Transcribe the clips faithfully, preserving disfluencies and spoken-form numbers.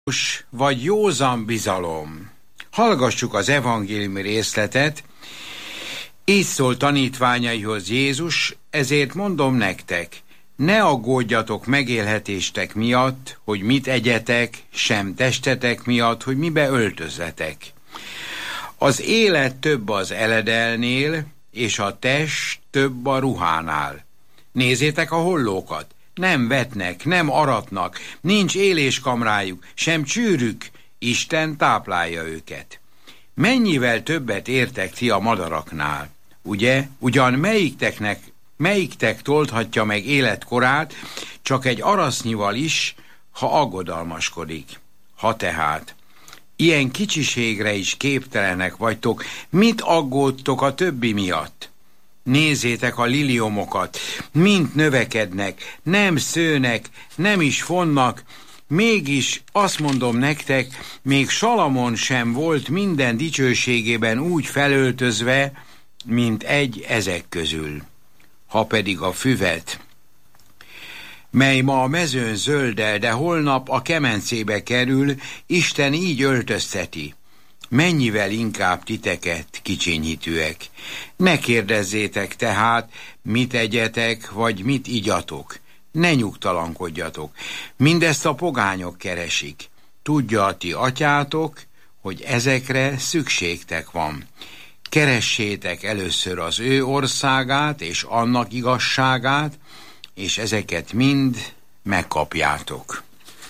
Vagy józan bizalom. Hallgassuk az evangéliumi részletet. Így szól tanítványaihoz Jézus, ezért mondom nektek, ne aggódjatok megélhetéstek miatt, hogy mit egyetek, sem testetek miatt, hogy mibe öltözzetek. Az élet több az eledelnél, és a test több a ruhánál. Nézzétek a hollókat. Nem vetnek, nem aratnak, nincs éléskamrájuk, sem csűrük, Isten táplálja őket. Mennyivel többet értek ti a madaraknál, ugye? Ugyan melyikteknek, melyiktek toldhatja meg életkorát, csak egy arasznyival is, ha aggodalmaskodik. Ha tehát ilyen kicsiségre is képtelenek vagytok, mit aggódtok a többi miatt? Nézzétek a liliomokat, mint növekednek, nem szőnek, nem is fonnak, mégis azt mondom nektek, még Salamon sem volt minden dicsőségében úgy felöltözve, mint egy ezek közül. Ha pedig a füvet, mely ma a mezőn zöldel, de holnap a kemencébe kerül, Isten így öltözteti. Mennyivel inkább titeket, kicsinyhitűek. Ne kérdezzétek tehát, mit egyetek, vagy mit igyatok. Ne nyugtalankodjatok. Mindezt a pogányok keresik. Tudja a ti atyátok, hogy ezekre szükségtek van. Keressétek először az ő országát és annak igazságát, és ezeket mind megkapjátok.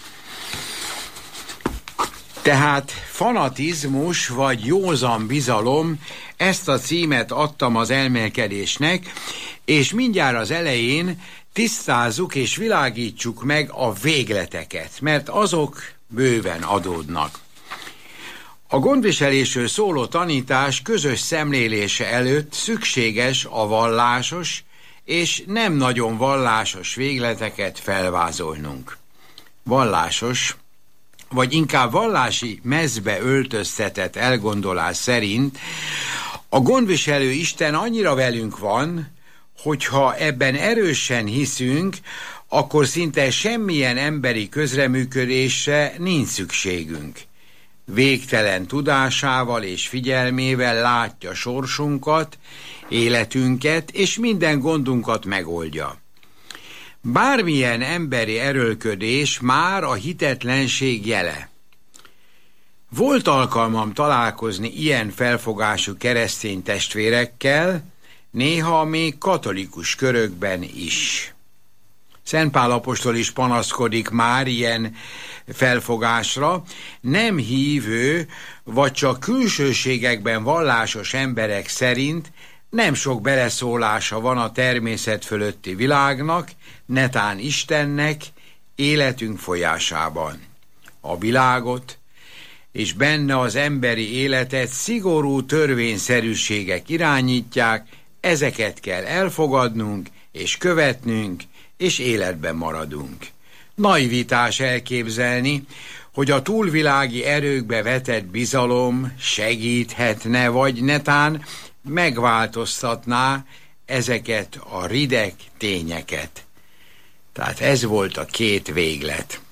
Tehát fanatizmus vagy józan bizalom, ezt a címet adtam az elmélkedésnek, és mindjárt az elején tisztázzuk és világítsuk meg a végleteket, mert azok bőven adódnak. A gondviselésről szóló tanítás közös szemlélése előtt szükséges a vallásos és nem nagyon vallásos végleteket felvázolnunk. Vallásos, vagy inkább vallási mezbe öltöztetett elgondolás szerint a gondviselő Isten annyira velünk van, hogyha ebben erősen hiszünk, akkor szinte semmilyen emberi közreműködésre nincs szükségünk. Végtelen tudásával és figyelmével látja sorsunkat, életünket, és minden gondunkat megoldja. Bármilyen emberi erőlködés már a hitetlenség jele. Volt alkalmam találkozni ilyen felfogású keresztény testvérekkel, néha még katolikus körökben is. Szent Pál apostol is panaszkodik már ilyen felfogásra, nem hívő, vagy csak külsőségekben vallásos emberek szerint nem sok beleszólása van a természet fölötti világnak, netán Istennek életünk folyásában. A világot és benne az emberi életet szigorú törvényszerűségek irányítják, ezeket kell elfogadnunk és követnünk, és életben maradunk. Naivitás elképzelni, hogy a túlvilági erőkbe vetett bizalom segíthetne, vagy netán megváltoztatná ezeket a rideg tényeket. Tehát ez volt a két véglet.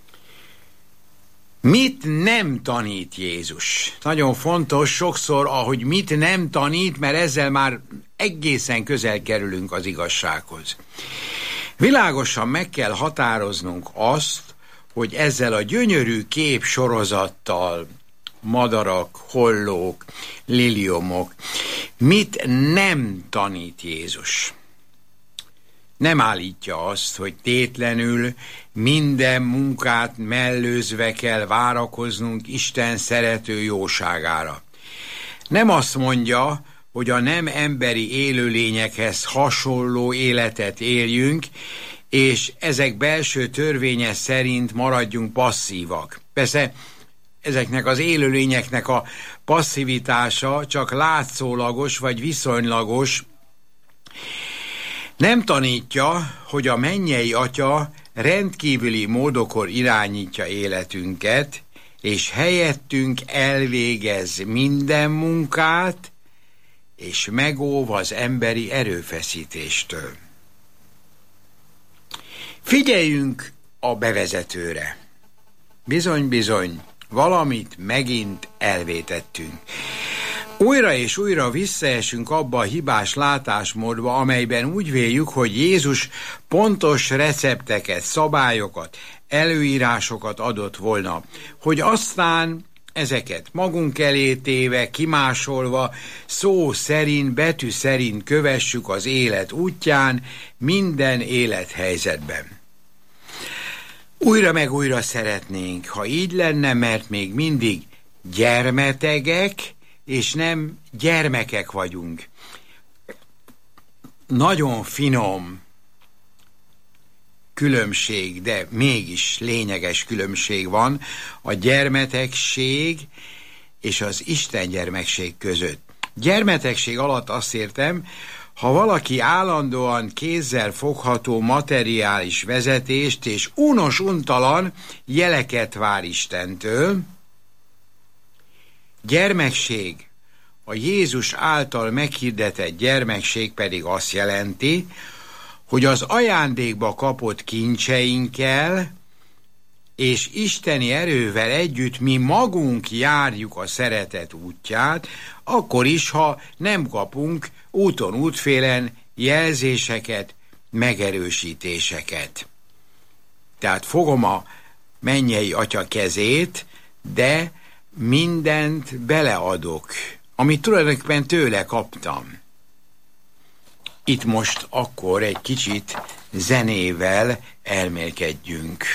Mit nem tanít Jézus? Nagyon fontos sokszor, ahogy mit nem tanít, mert ezzel már egészen közel kerülünk az igazsághoz. Világosan meg kell határoznunk azt, hogy ezzel a gyönyörű képsorozattal, madarak, hollók, liliomok, mit nem tanít Jézus. Nem állítja azt, hogy tétlenül minden munkát mellőzve kell várakoznunk Isten szerető jóságára. Nem azt mondja, hogy a nem emberi élőlényekhez hasonló életet éljünk, és ezek belső törvénye szerint maradjunk passzívak. Persze ezeknek az élőlényeknek a passzivitása csak látszólagos vagy viszonylagos. Nem tanítja, hogy a mennyei Atya rendkívüli módokon irányítja életünket, és helyettünk elvégez minden munkát, és megóv az emberi erőfeszítéstől. Figyeljünk a bevezetőre. Bizony-bizony, valamit megint elvétettünk. Újra és újra visszaesünk abba a hibás látásmódba, amelyben úgy véljük, hogy Jézus pontos recepteket, szabályokat, előírásokat adott volna, hogy aztán ezeket magunk elé téve, kimásolva, szó szerint, betű szerint kövessük az élet útján, minden élethelyzetben. Újra meg újra szeretnénk, ha így lenne, mert még mindig gyermetegek, és nem gyermekek vagyunk. Nagyon finom különbség, de mégis lényeges különbség van a gyermetegség és az Isten gyermekség között. Gyermetegség alatt azt értem, ha valaki állandóan kézzel fogható materiális vezetést és unos untalan jeleket vár Istentől. Gyermekség, a Jézus által meghirdetett gyermekség pedig azt jelenti, hogy az ajándékba kapott kincseinkkel és isteni erővel együtt mi magunk járjuk a szeretet útját, akkor is, ha nem kapunk úton útfélen jelzéseket, megerősítéseket. Tehát fogom a mennyei Atya kezét, de mindent beleadok, amit tulajdonképpen tőle kaptam. Itt most akkor egy kicsit zenével elmélkedjünk.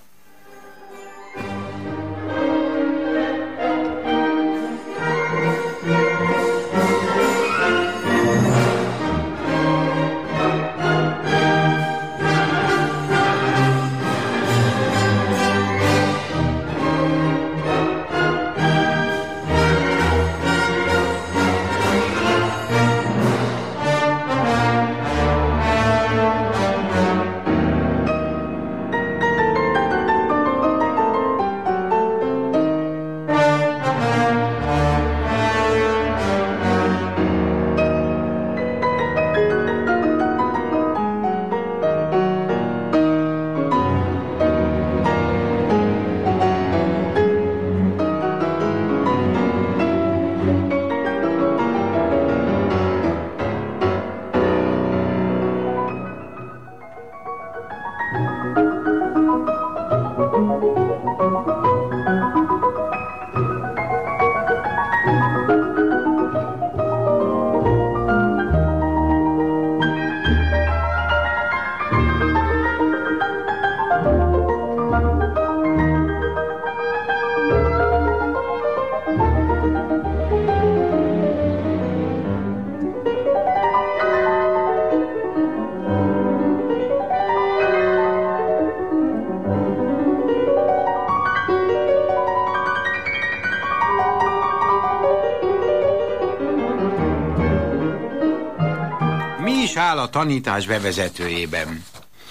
Áll a tanítás bevezetőjében.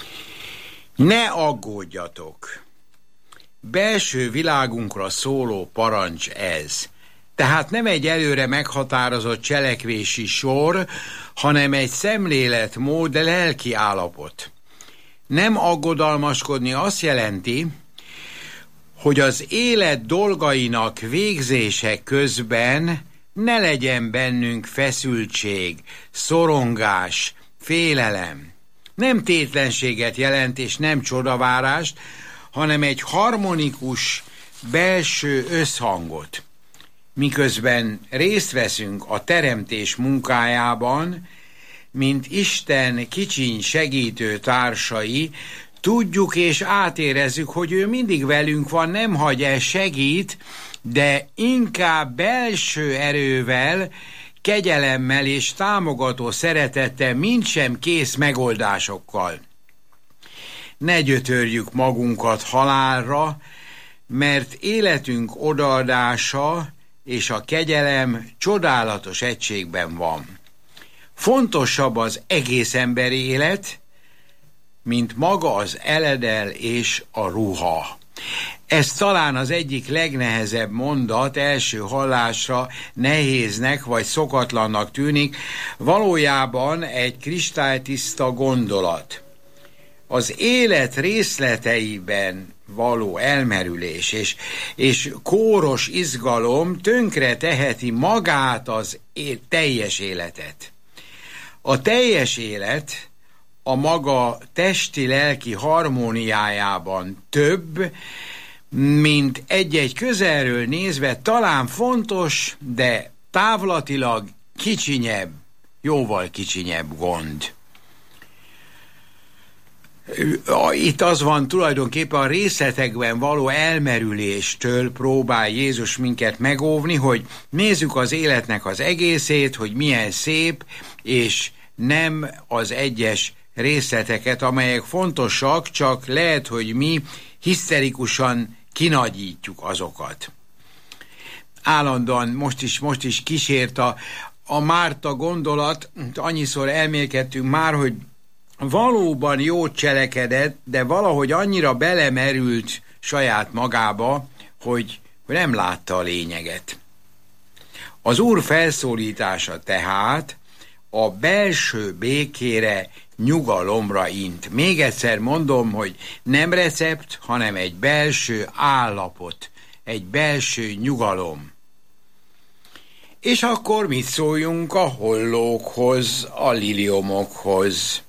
Ne aggódjatok! Belső világunkra szóló parancs ez. Tehát nem egy előre meghatározott cselekvési sor, hanem egy szemléletmód, de lelki állapot. Nem aggodalmaskodni azt jelenti, hogy az élet dolgainak végzése közben ne legyen bennünk feszültség, szorongás, félelem. Nem tétlenséget jelent és nem csodavárást, hanem egy harmonikus belső összhangot. Miközben részt veszünk a teremtés munkájában, mint Isten kicsiny segítő társai, tudjuk és átérezzük, hogy ő mindig velünk van, nem hagy el, segít, de inkább belső erővel, kegyelemmel és támogató szeretettel, mintsem kész megoldásokkal. Ne gyötörjük magunkat halálra, mert életünk odaadása és a kegyelem csodálatos egységben van. Fontosabb az egész emberi élet, mint maga az eledel és a ruha. Ez talán az egyik legnehezebb mondat, első hallásra nehéznek vagy szokatlannak tűnik, valójában egy kristálytiszta gondolat. Az élet részleteiben való elmerülés és, és kóros izgalom tönkre teheti magát az é- teljes életet. A teljes élet a maga testi-lelki harmóniájában több, mint egy-egy közelről nézve talán fontos, de távlatilag kicsinyebb, jóval kicsinyebb gond. Itt az van tulajdonképpen, a részletekben való elmerüléstől próbál Jézus minket megóvni, hogy nézzük az életnek az egészét, hogy milyen szép, és nem az egyes részleteket, amelyek fontosak, csak lehet, hogy mi hiszterikusan kinagyítjuk azokat. Állandóan most is, most is kísért a, a Márta gondolat, annyiszor elmélkedtünk már, hogy valóban jót cselekedett, de valahogy annyira belemerült saját magába, hogy, hogy nem látta a lényeget. Az Úr felszólítása tehát a belső békére, nyugalomra int. Még egyszer mondom, hogy nem recept, hanem egy belső állapot, egy belső nyugalom. És akkor mit szóljunk a hollókhoz, a liliomokhoz?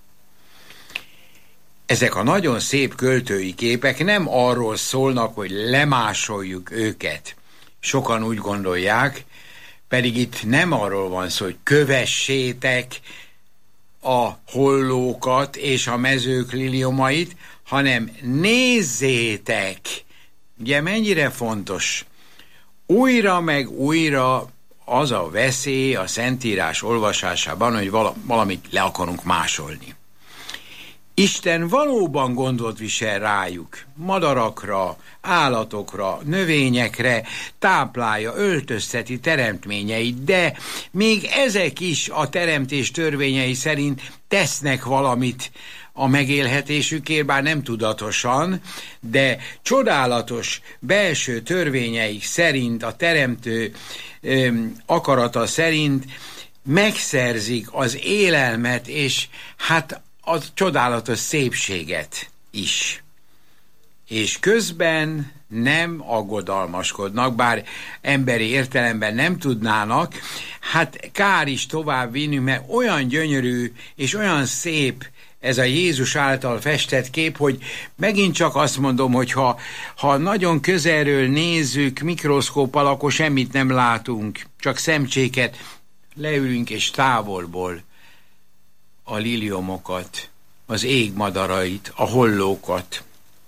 Ezek a nagyon szép költői képek nem arról szólnak, hogy lemásoljuk őket. Sokan úgy gondolják, pedig itt nem arról van szó, hogy kövessétek a hollókat és a mezők liliomait, hanem nézzétek. Ugye mennyire fontos? Újra meg újra az a veszély a Szentírás olvasásában, hogy valamit le akarunk másolni. Isten valóban gondot visel rájuk, madarakra, állatokra, növényekre, táplálja, öltözteti teremtményeit, de még ezek is a teremtés törvényei szerint tesznek valamit a megélhetésükért, bár nem tudatosan, de csodálatos belső törvényeik szerint, a teremtő ö, akarata szerint megszerzik az élelmet, és hát a csodálatos szépséget is. És közben nem aggodalmaskodnak, bár emberi értelemben nem tudnának, hát kár is tovább vinni, mert olyan gyönyörű és olyan szép ez a Jézus által festett kép, hogy megint csak azt mondom, hogy ha, ha nagyon közelről nézzük, mikroszkóppal, akkor semmit nem látunk, csak szemcséket, leülünk és távolból a liliomokat, az ég madarait, a hollókat.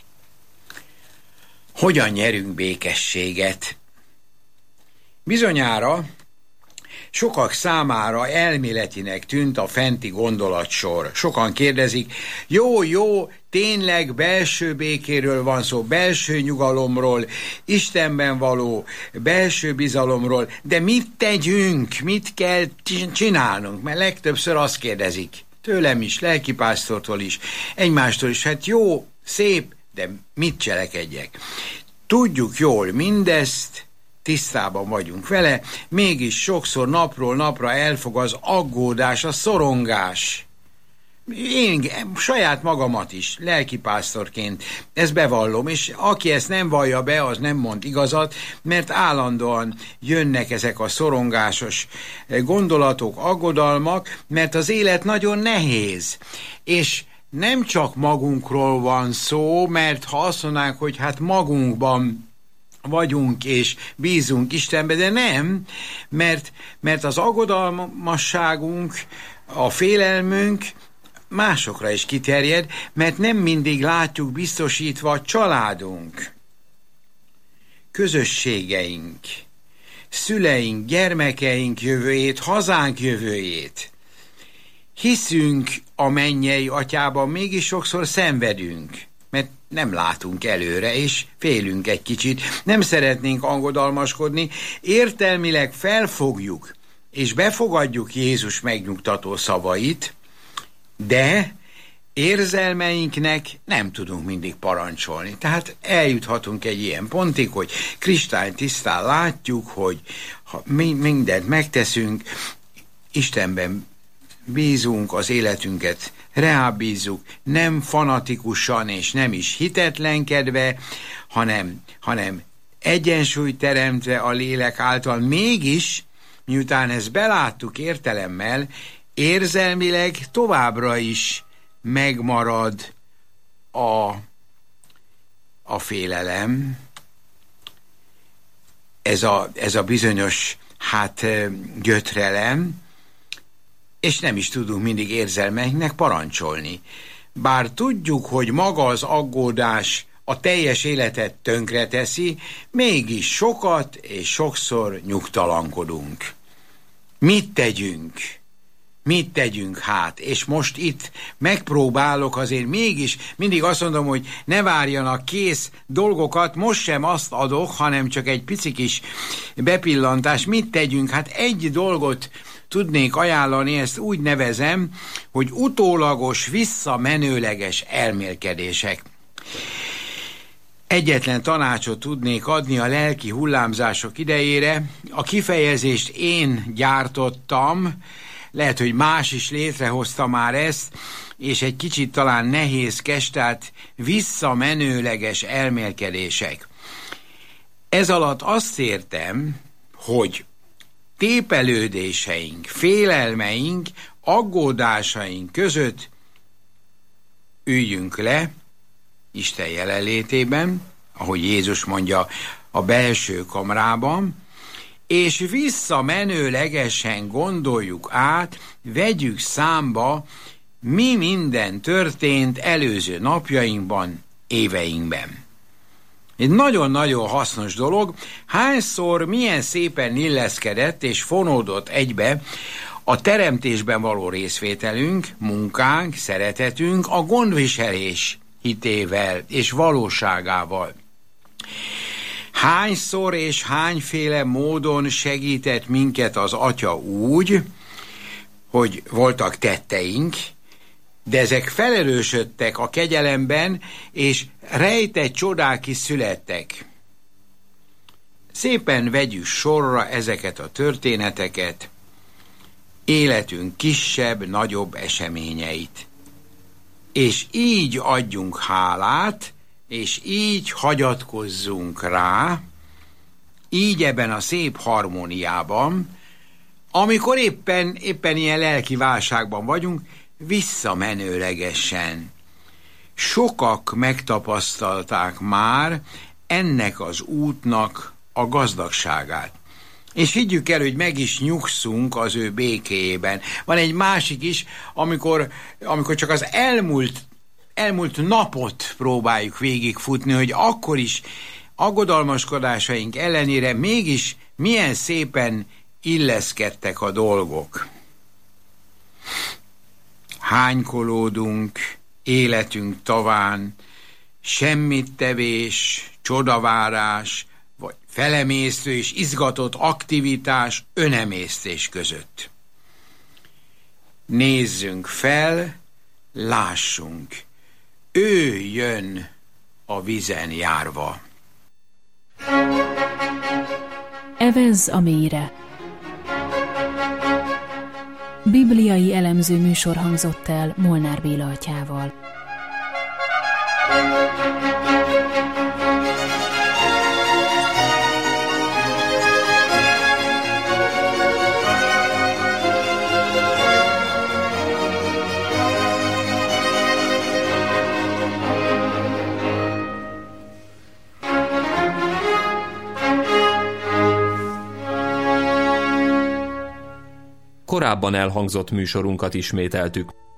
Hogyan nyerünk békességet? Bizonyára sokak számára elméletinek tűnt a fenti gondolatsor. Sokan kérdezik, jó, jó, tényleg belső békéről van szó, belső nyugalomról, Istenben való belső bizalomról, de mit tegyünk, mit kell csinálnunk? Mert legtöbbször azt kérdezik, tőlem is, lelkipásztortól is, egymástól is, hát jó, szép, de mit cselekedjek? Tudjuk jól mindezt, tisztában vagyunk vele, mégis sokszor napról napra elfog az aggódás, a szorongás. Én saját magamat is, lelkipásztorként ezt bevallom, és aki ezt nem vallja be, az nem mond igazat, mert állandóan jönnek ezek a szorongásos gondolatok, aggodalmak, mert az élet nagyon nehéz, és nem csak magunkról van szó, mert ha azt mondanánk, hogy hát magunkban vagyunk és bízunk Istenbe, de nem, mert, mert az aggodalmasságunk, a félelmünk másokra is kiterjed, mert nem mindig látjuk biztosítva a családunk, közösségeink, szüleink, gyermekeink jövőjét, hazánk jövőjét. Hiszünk a mennyei atyában, mégis sokszor szenvedünk, mert nem látunk előre, és félünk egy kicsit, nem szeretnénk angodalmaskodni, értelmileg felfogjuk, és befogadjuk Jézus megnyugtató szavait, de érzelmeinknek nem tudunk mindig parancsolni. Tehát eljuthatunk egy ilyen pontig, hogy kristálytisztán látjuk, hogy ha mindent megteszünk, Istenben bízunk, az életünket rád bízzuk, nem fanatikusan és nem is hitetlenkedve, hanem, hanem egyensúlyt teremtve a lélek által, mégis, miután ezt beláttuk értelemmel, érzelmileg továbbra is megmarad a, a félelem, ez a, ez a bizonyos hát gyötrelem, és nem is tudunk mindig érzelmeinknek parancsolni. Bár tudjuk, hogy maga az aggódás a teljes életet tönkreteszi, mégis sokat és sokszor nyugtalankodunk. Mit tegyünk? Mit tegyünk hát? És most itt megpróbálok azért mégis, mindig azt mondom, hogy ne várjanak kész dolgokat, most sem azt adok, hanem csak egy pici kis bepillantás. Mit tegyünk? Hát egy dolgot tudnék ajánlani, ezt úgy nevezem, hogy utólagos, visszamenőleges elmélkedések. Egyetlen tanácsot tudnék adni a lelki hullámzások idejére. A kifejezést én gyártottam, lehet, hogy más is létrehozta már ezt, és egy kicsit talán nehézkes, tehát visszamenőleges elmélkedések. Ez alatt azt értem, hogy tépelődéseink, félelmeink, aggódásaink között üljünk le Isten jelenlétében, ahogy Jézus mondja, a belső kamrában, és visszamenőlegesen gondoljuk át, vegyük számba, mi minden történt előző napjainkban, éveinkben. Egy nagyon-nagyon hasznos dolog, hányszor milyen szépen illeszkedett és fonódott egybe a teremtésben való részvételünk, munkánk, szeretetünk, a gondviselés hitével és valóságával. Hányszor és hányféle módon segített minket az Atya úgy, hogy voltak tetteink, de ezek felerősödtek a kegyelemben, és rejtett csodák is születtek. Szépen vegyük sorra ezeket a történeteket, életünk kisebb, nagyobb eseményeit. És így adjunk hálát, és így hagyatkozzunk rá, így ebben a szép harmóniában, amikor éppen, éppen ilyen lelki válságban vagyunk, visszamenőlegesen. Sokak megtapasztalták már ennek az útnak a gazdagságát. És higgyük el, hogy meg is nyugszunk az ő békéjében. Van egy másik is, amikor, amikor csak az elmúlt, elmúlt napot próbáljuk végigfutni, hogy akkor is aggodalmaskodásaink ellenére mégis milyen szépen illeszkedtek a dolgok. Hánykolódunk életünk taván, semmit tevés, csodavárás, vagy felemésztő és izgatott aktivitás, önemésztés között. Nézzünk fel, lássunk. Ő jön a vízen járva. Evezz a mélyre. Bibliai elemző műsor hangzott el Molnár Béla atyával. Korábban elhangzott műsorunkat ismételtük.